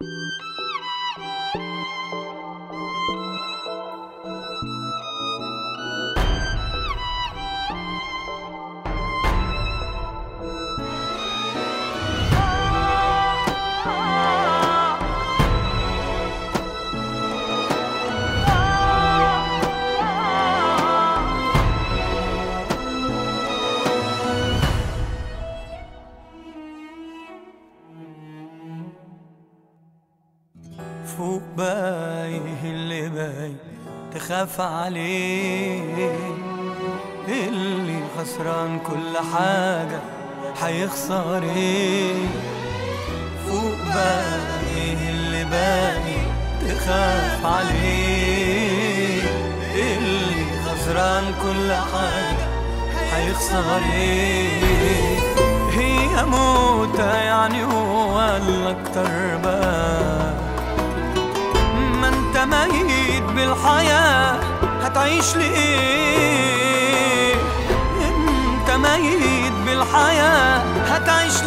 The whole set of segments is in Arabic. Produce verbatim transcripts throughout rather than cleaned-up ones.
فوق بايه اللي باين تخاف عليه، اللي خسران كل حاجة حيخسر ايه. فوق بايه اللي باين تخاف عليه، اللي خسران كل حاجة حيخسر ايه. هي موتة يعني هو الأكتر بقى، ما انت ميت بالحياة هتعيش ليه؟ انت ميت بالحياة هتعيش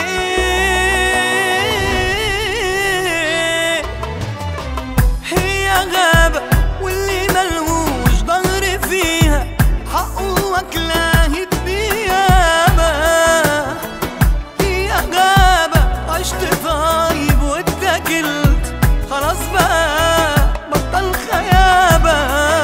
ليه؟ هي غابة واللي ملهوش ضهر فيها حقه وكلاهت بيابة. هي غابة عشت طيب واتكلت خلاص بقى بطل خيابة.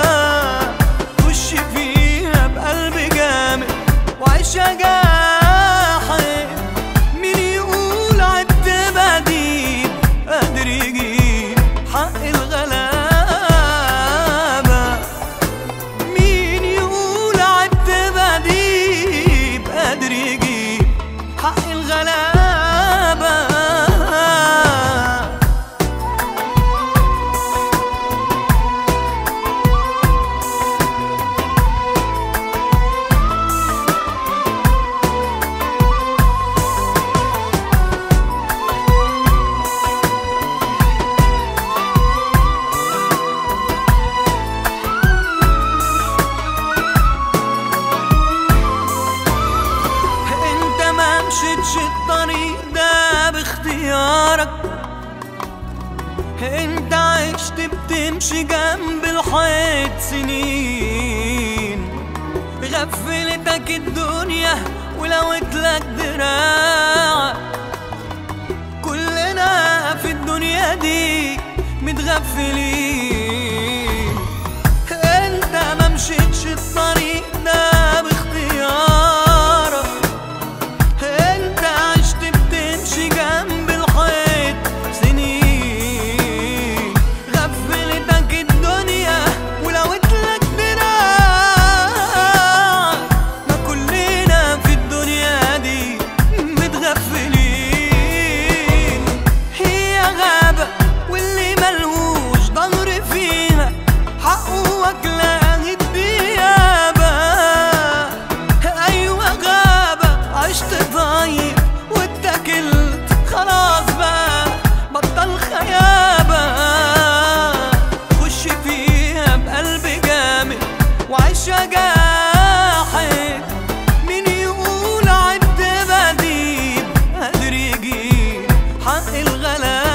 خش فيها بقلب جامد وعيشها جاحد، مين يقول عدت بديل قادر يجيب حق الغلابة. مين يقول عدت بديل قادر يجيب حق الغلابة. مشيتش الطريق ده باختيارك، انت عشت بتمشي جنب الحيط سنين. غفلتك الدنيا ولوت لك دراعك، كلنا في الدنيا دي متغفلين. انت ما مشيتش الطريق ده باختيارك، جنب الحيط سنين. غفلتك الدنيا ولوت لك دراعك، ما كلنا في الدنيا دي متغفلين. هي غابة واللي ملهوش ضهر فيها حقه وكلاهت بيابة. أيوة غابة عشت طيب واتكلت خلاص بقى بطل خيابة. خش فيها بقلب جامد وعيشها جاحد، مين يقول عد بديل قادر يجيب حق الغلابة.